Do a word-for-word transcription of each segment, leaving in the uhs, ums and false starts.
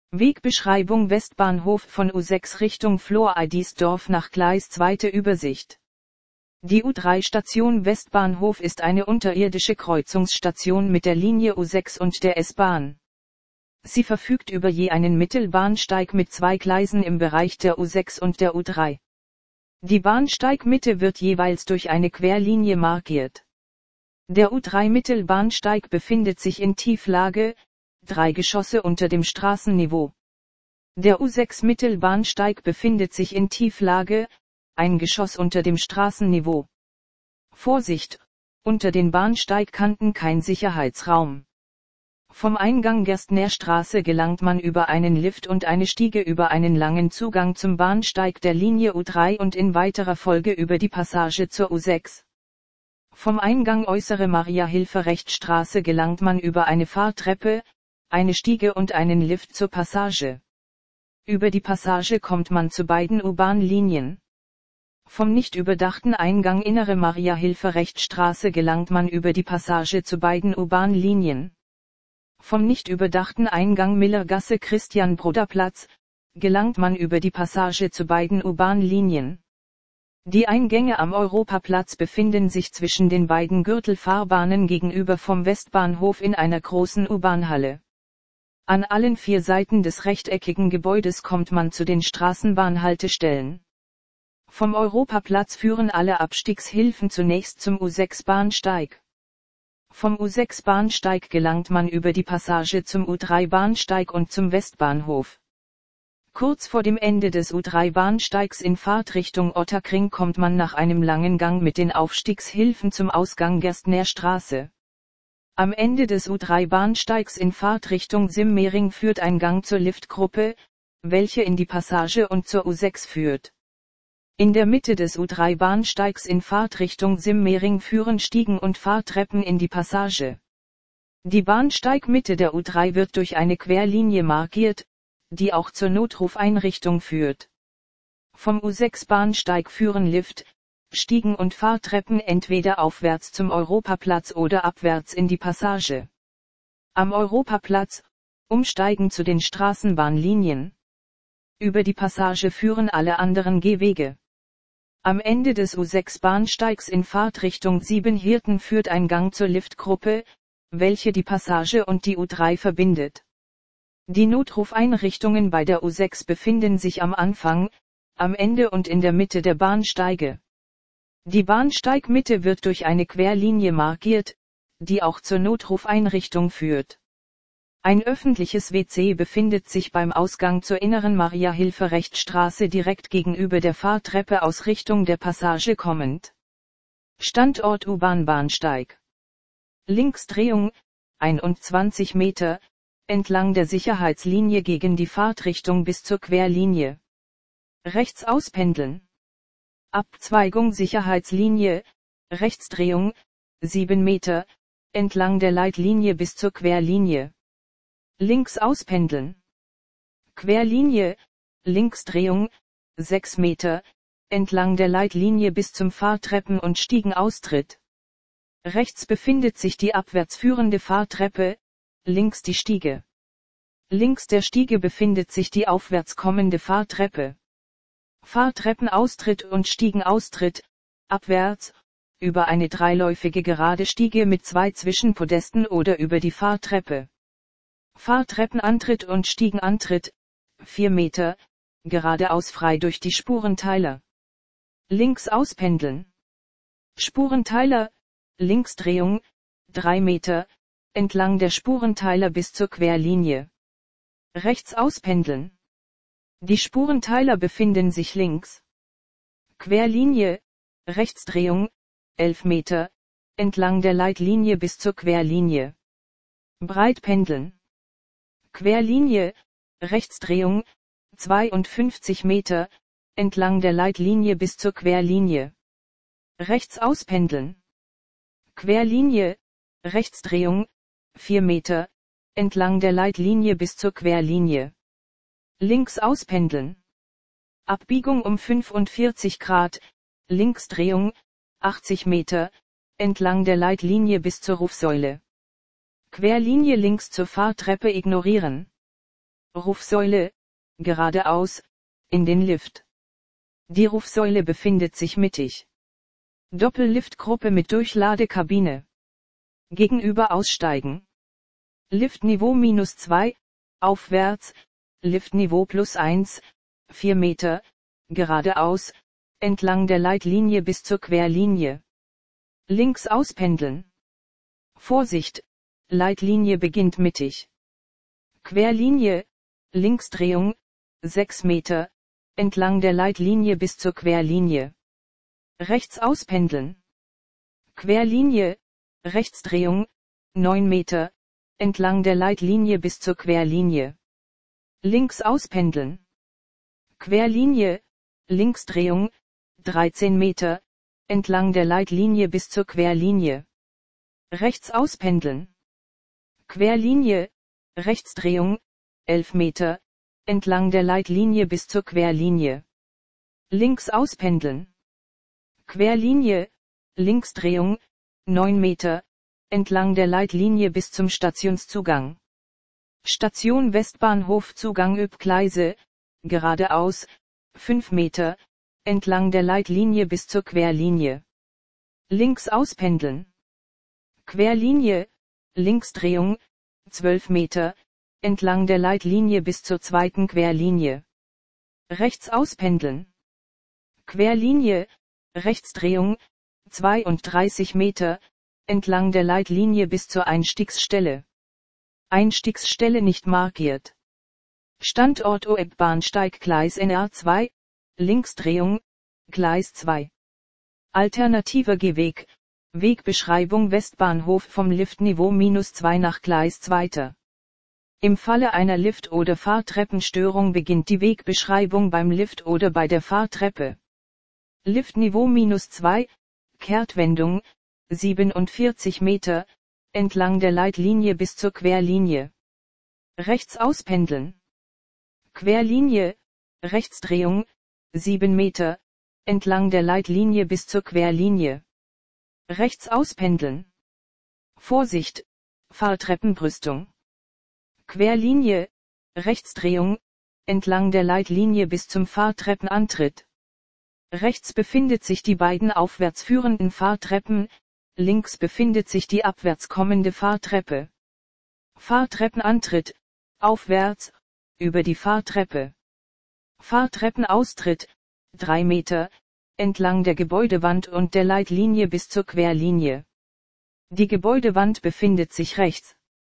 Wegbeschreibung Westbahnhof von U sechs Richtung Floridsdorf nach Gleis zweite Übersicht. Die U drei Station Westbahnhof ist eine unterirdische Kreuzungsstation mit der Linie U sechs und der S-Bahn. Sie verfügt über je einen Mittelbahnsteig mit zwei Gleisen im Bereich der U sechs und der U drei. Die Bahnsteigmitte wird jeweils durch eine Querlinie markiert. Der U drei Mittelbahnsteig befindet sich in Tieflage, drei Geschosse unter dem Straßenniveau. Der U sechs Mittelbahnsteig befindet sich in Tieflage, ein Geschoss unter dem Straßenniveau. Vorsicht, unter den Bahnsteigkanten kein Sicherheitsraum. Vom Eingang Gerstner Straße gelangt man über einen Lift und eine Stiege über einen langen Zugang zum Bahnsteig der Linie U drei und in weiterer Folge über die Passage zur U sechs. Vom Eingang Äußere Maria-Hilfer-Recht-Straße gelangt man über eine Fahrtreppe, eine Stiege und einen Lift zur Passage. Über die Passage kommt man zu beiden U-Bahn-Linien. Vom nicht überdachten Eingang Innere Maria-Hilfer-Recht-Straße gelangt man über die Passage zu beiden U-Bahn-Linien. Vom nicht überdachten Eingang Millergasse-Christian-Broder-Platz gelangt man über die Passage zu beiden U-Bahn-Linien. Die Eingänge am Europaplatz befinden sich zwischen den beiden Gürtelfahrbahnen gegenüber vom Westbahnhof in einer großen U-Bahn-Halle. An allen vier Seiten des rechteckigen Gebäudes kommt man zu den Straßenbahnhaltestellen. Vom Europaplatz führen alle Abstiegshilfen zunächst zum U sechs Bahnsteig. Vom U sechs Bahnsteig gelangt man über die Passage zum U drei Bahnsteig und zum Westbahnhof. Kurz vor dem Ende des U drei Bahnsteigs in Fahrtrichtung Ottakring kommt man nach einem langen Gang mit den Aufstiegshilfen zum Ausgang Gerstner Straße. Am Ende des U drei Bahnsteigs in Fahrtrichtung Simmering führt ein Gang zur Liftgruppe, welche in die Passage und zur U sechs führt. In der Mitte des U drei Bahnsteigs in Fahrtrichtung Simmering führen Stiegen und Fahrtreppen in die Passage. Die Bahnsteigmitte der U drei wird durch eine Querlinie markiert, die auch zur Notrufeinrichtung führt. Vom U sechs Bahnsteig führen Lift, Stiegen und Fahrtreppen entweder aufwärts zum Europaplatz oder abwärts in die Passage. Am Europaplatz, umsteigen zu den Straßenbahnlinien. Über die Passage führen alle anderen Gehwege. Am Ende des U sechs Bahnsteigs in Fahrtrichtung Siebenhirten führt ein Gang zur Liftgruppe, welche die Passage und die U drei verbindet. Die Notrufeinrichtungen bei der U sechs befinden sich am Anfang, am Ende und in der Mitte der Bahnsteige. Die Bahnsteigmitte wird durch eine Querlinie markiert, die auch zur Notrufeinrichtung führt. Ein öffentliches W C befindet sich beim Ausgang zur Inneren Maria-Hilfer-Recht-Straße direkt gegenüber der Fahrtreppe aus Richtung der Passage kommend. Standort U-Bahn-Bahnsteig. Linksdrehung, einundzwanzig Meter, entlang der Sicherheitslinie gegen die Fahrtrichtung bis zur Querlinie. Rechts auspendeln. Abzweigung Sicherheitslinie, Rechtsdrehung, sieben Meter, entlang der Leitlinie bis zur Querlinie. Links auspendeln. Querlinie, Linksdrehung, sechs Meter, entlang der Leitlinie bis zum Fahrtreppen- und Stiegenaustritt. Rechts befindet sich die abwärts führende Fahrtreppe, links die Stiege. Links der Stiege befindet sich die aufwärts kommende Fahrtreppe. Fahrtreppenaustritt und Stiegenaustritt, abwärts, über eine dreiläufige gerade Stiege mit zwei Zwischenpodesten oder über die Fahrtreppe. Fahrtreppenantritt und Stiegenantritt, vier Meter, geradeaus frei durch die Spurenteiler. Links auspendeln. Spurenteiler, Linksdrehung, drei Meter, entlang der Spurenteiler bis zur Querlinie. Rechts auspendeln. Die Spurenteiler befinden sich links. Querlinie, Rechtsdrehung, elf Meter, entlang der Leitlinie bis zur Querlinie. Breitpendeln. Querlinie, Rechtsdrehung, zweiundfünfzig Meter, entlang der Leitlinie bis zur Querlinie. Rechts auspendeln. Querlinie, Rechtsdrehung, vier Meter, entlang der Leitlinie bis zur Querlinie. Links auspendeln. Abbiegung um fünfundvierzig Grad, Linksdrehung, achtzig Meter, entlang der Leitlinie bis zur Rufsäule. Querlinie links zur Fahrtreppe ignorieren. Rufsäule, geradeaus, in den Lift. Die Rufsäule befindet sich mittig. Doppelliftgruppe mit Durchladekabine. Gegenüber aussteigen. Liftniveau minus zwei, aufwärts, Liftniveau plus eins, vier Meter, geradeaus, entlang der Leitlinie bis zur Querlinie. Links auspendeln. Vorsicht, Leitlinie beginnt mittig. Querlinie, Linksdrehung, sechs Meter, entlang der Leitlinie bis zur Querlinie. Rechts auspendeln. Querlinie, Rechtsdrehung, neun Meter, entlang der Leitlinie bis zur Querlinie. Links auspendeln. Querlinie, Linksdrehung, dreizehn Meter, entlang der Leitlinie bis zur Querlinie. Rechts auspendeln. Querlinie, Rechtsdrehung, elf Meter, entlang der Leitlinie bis zur Querlinie. Links auspendeln. Querlinie, Linksdrehung, neun Meter, entlang der Leitlinie bis zum Stationszugang. Station Westbahnhof Zugang Üb-Gleise, geradeaus, fünf Meter, entlang der Leitlinie bis zur Querlinie. Links auspendeln. Querlinie, Linksdrehung, zwölf Meter, entlang der Leitlinie bis zur zweiten Querlinie. Rechts auspendeln. Querlinie, Rechtsdrehung, zweiunddreißig Meter, entlang der Leitlinie bis zur Einstiegsstelle. Einstiegsstelle nicht markiert. Standort O E B-Bahnsteig Gleis N R zwei, Linksdrehung, Gleis zwei. Alternativer Gehweg, Wegbeschreibung Westbahnhof vom Liftniveau minus zwei nach Gleis zwei. Im Falle einer Lift- oder Fahrtreppenstörung beginnt die Wegbeschreibung beim Lift oder bei der Fahrtreppe. Liftniveau minus zwei, Kehrtwendung, siebenundvierzig Meter, entlang der Leitlinie bis zur Querlinie. Rechts auspendeln. Querlinie, Rechtsdrehung, sieben Meter, entlang der Leitlinie bis zur Querlinie. Rechts auspendeln. Vorsicht, Fahrtreppenbrüstung. Querlinie, Rechtsdrehung, entlang der Leitlinie bis zum Fahrtreppenantritt. Rechts befindet sich die beiden aufwärts führenden Fahrtreppen, links befindet sich die abwärts kommende Fahrtreppe. Fahrtreppenantritt, aufwärts, über die Fahrtreppe. Fahrtreppenaustritt, drei Meter, entlang der Gebäudewand und der Leitlinie bis zur Querlinie. Die Gebäudewand befindet sich rechts.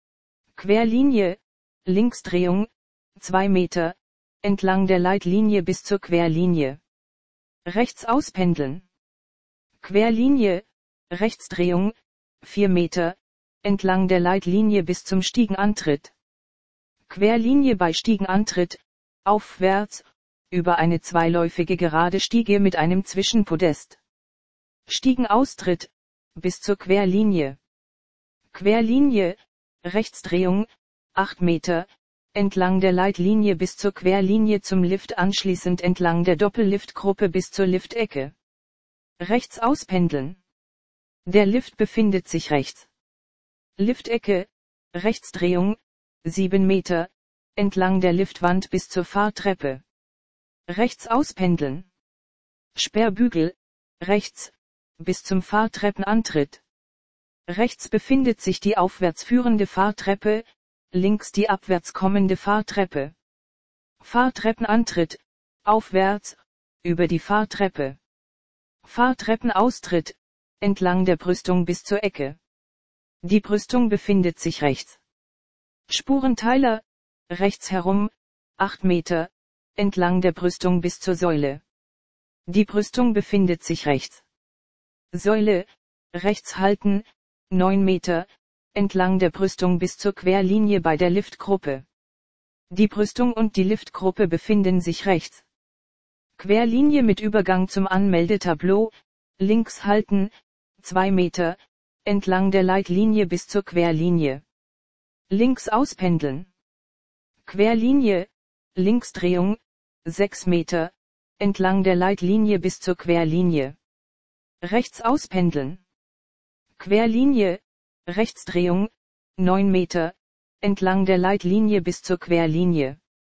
Querlinie, Linksdrehung, zwei Meter, entlang der Leitlinie bis zur Querlinie. Rechts auspendeln. Querlinie, Rechtsdrehung, vier Meter, entlang der Leitlinie bis zum Stiegenantritt. Querlinie bei Stiegenantritt, aufwärts, über eine zweiläufige gerade Stiege mit einem Zwischenpodest. Stiegenaustritt, bis zur Querlinie. Querlinie, Rechtsdrehung, acht Meter, entlang der Leitlinie bis zur Querlinie zum Lift anschließend entlang der Doppelliftgruppe bis zur Liftecke. Rechts auspendeln. Der Lift befindet sich rechts. Liftecke, Rechtsdrehung, sieben Meter, entlang der Liftwand bis zur Fahrtreppe. Rechts auspendeln. Sperrbügel, rechts, bis zum Fahrtreppenantritt. Rechts befindet sich die aufwärts führende Fahrtreppe, links die abwärts kommende Fahrtreppe. Fahrtreppenantritt, aufwärts, über die Fahrtreppe. Fahrtreppenaustritt, entlang der Brüstung bis zur Ecke. Die Brüstung befindet sich rechts. Spurenteiler, rechts herum, acht Meter, entlang der Brüstung bis zur Säule. Die Brüstung befindet sich rechts. Säule, rechts halten, neun Meter, entlang der Brüstung bis zur Querlinie bei der Liftgruppe. Die Brüstung und die Liftgruppe befinden sich rechts. Querlinie mit Übergang zum Anmeldetableau, links halten, zwei Meter, entlang der Leitlinie bis zur Querlinie. Links auspendeln. Querlinie, Linksdrehung, sechs Meter, entlang der Leitlinie bis zur Querlinie. Rechts auspendeln. Querlinie, Rechtsdrehung, neun Meter, entlang der Leitlinie bis zur Querlinie.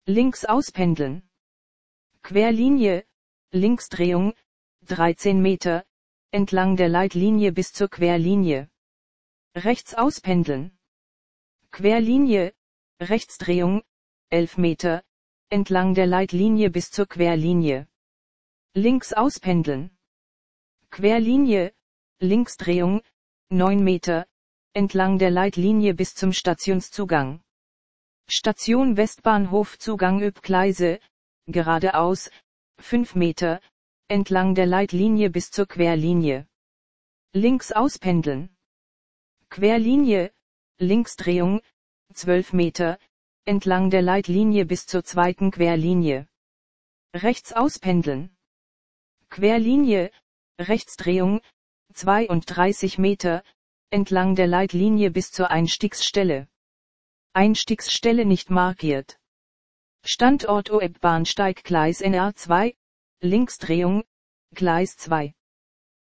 Links auspendeln. Querlinie, Linksdrehung, dreizehn Meter, entlang der Leitlinie bis zur Querlinie. Rechts auspendeln. Querlinie, Rechtsdrehung, elf Meter, entlang der Leitlinie bis zur Querlinie. Links auspendeln. Querlinie, Linksdrehung, neun Meter, entlang der Leitlinie bis zum Stationszugang. Station Westbahnhof Zugang Üb-Gleise, geradeaus, fünf Meter, entlang der Leitlinie bis zur Querlinie. Links auspendeln. Querlinie, Linksdrehung, zwölf Meter, entlang der Leitlinie bis zur zweiten Querlinie. Rechts auspendeln. Querlinie, Rechtsdrehung, zweiunddreißig Meter, entlang der Leitlinie bis zur Einstiegsstelle. Einstiegsstelle nicht markiert. Standort O E B Bahnsteig Gleis N R zwei, Linksdrehung, Gleis zwei.